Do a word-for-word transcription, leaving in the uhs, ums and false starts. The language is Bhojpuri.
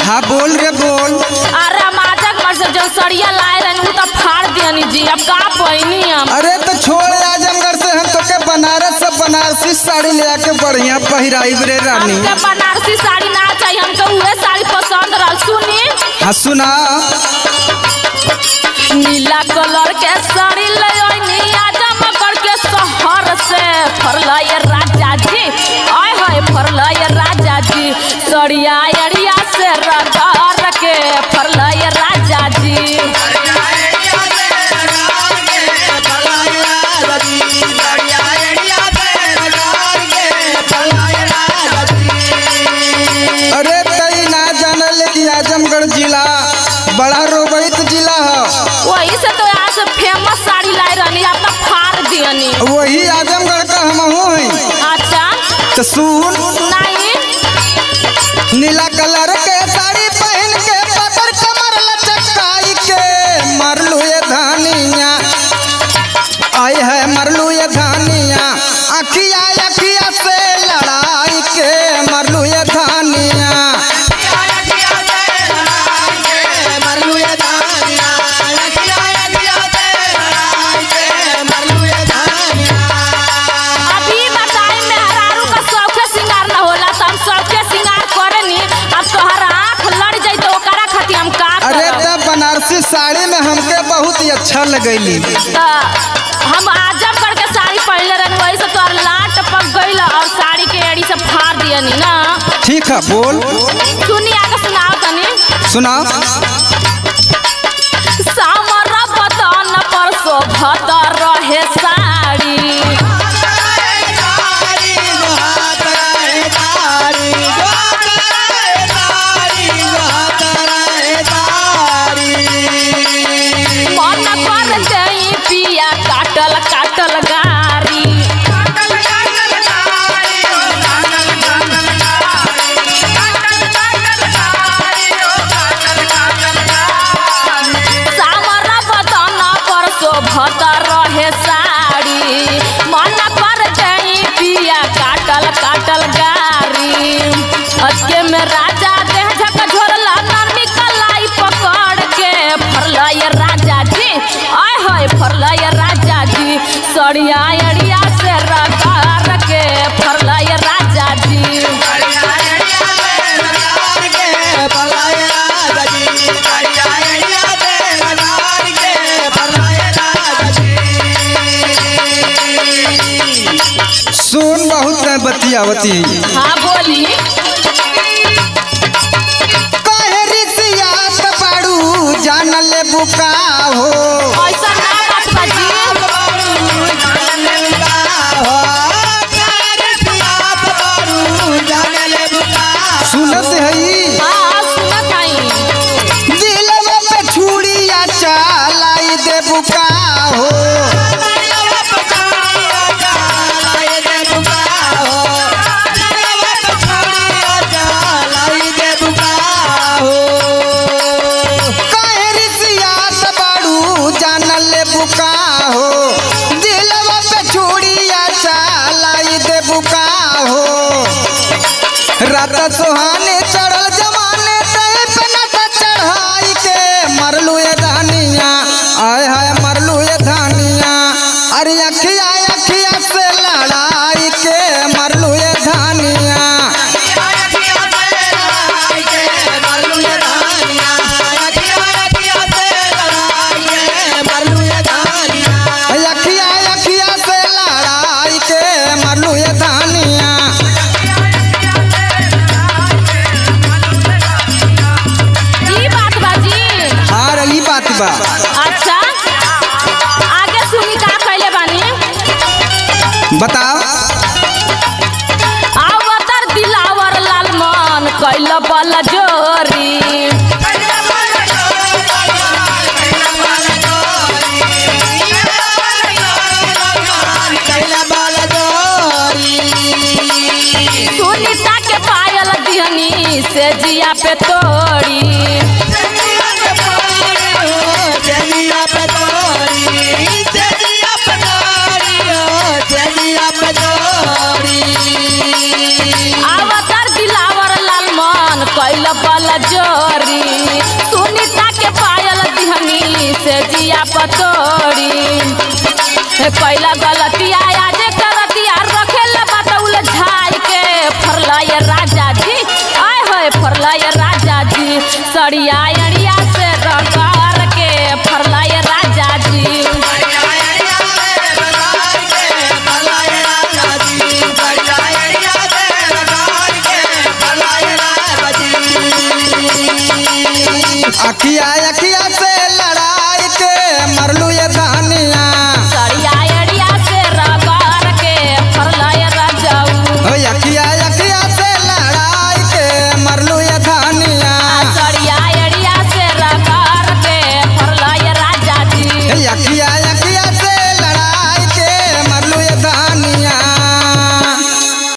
हाँ बोल रे बोल। अरे माजक मर से जो सड़िया लाए रहनी वो तो फाड़ दियनी जी, अब का पहिनी हम। अरे तो छोड़ आजमगढ़ से हम तो के बनारस से बनारसी साड़ी ले आके बढ़िया पहिराई रे रानी। हमके बनारसी साड़ी ना चाहिए, हमके उहे साड़ी पसंद रह। सुनी हाँ सुना। नीला कलर के साड़ी ले आईनी आजमगढ़ के शहर से, फरला ये राजा जी, आय हाय फरला ये राजा जी, सड़िया एड़िया से रगड़ के फरला ये राजा जी। अरे तई ना जानल कि आजमगढ़ जिला बड़ा रोबैत जिला है। वही से तो यहाँ से फेमस साड़ी लाई रहनी, अपना फाड़ दियनी। वही आजमगढ़ का हम हैं। अच्छा तो सुन। सुनाई। नीला कलर के साड़ी पहन के पकड़ कमर लचकाई के मरलू ये धानिया, आई है मरलू ये धानिया, अखिया अखिया से लड़ाई के मरलू ये धानिया। अभी बताई मेहरारू का शौके सिंगार न होला तो हम शौके सिंगार करनी, अब तोहर आँख लड़ जाई तो ओकरा खातिर हम का करब। अरे तब बनारसी साड़ी में हमके बहुत ही अच्छा लगैली। तो हम आजमगढ़ के साड़ी पहनले रहनी, वही से तोहर लाट पक गइल और साड़ी के एड़ी से फाड़ दियनी ना। ठीक है बोल। सुनी आगे सुनाओ तनी। सुना। सामरा बदन पर शोभत रहे साड़ी, मन कर दई पिया काटल काटल गारी। सामरा बदन पर शोभत रहे साड़ी, मन कर दई पिया काटल काटल गारी। अजके में राजा देह झक झोरला नरमी कलाई पकड़ के फरला ये राजा जी, आय हाय फरला ये राजा जी, सड़िया एड़िया से रगड़ के फरला ये राजा जी। सुन बहुत बतियावती। हाँ बोली। कहरिसियात बाड़ू जानल बुका हो, ऐसा ना बात बाजी। सुनत हई हाँ सुनत हई। दिलवा पे छुड़िया चलाई दे बुका हो। कहरिसियात बाड़ू जानल बुका हो, दिलवा पे छुड़िया चलाई दे बुका हो। रात सुहाने चढ़ल जमाने तय पे नट चढ़ाई के मरलू ये धानिया, आय हाय मरलू ये धानिया। अरे अखिया अखिया से लड़ाई के मरलू ये धानिया। अखिया अखिया से लड़ाई के मरलू ये धानिया। ई बात बाजी। हाँ रही बात बा। अच्छा आगे सुनी का कहले बानी। बताओ। अवतार दिलावर लाल मन कैल बल जोरी, सुनीता के पायल दिहनी से जिया पे तोड़ी। अवतार दिलावर लाल मन कैल बल दिहल जोरी सुनीता के पायल दिहनी से जिया पतोरी कैला गलतिया आज करतिया रखेला बतौल झाई के फरला ये राजा जी आय होय फरला ये राजा जी सड़िया अड़िया से रंगार के फरला ये राजा जी अखिया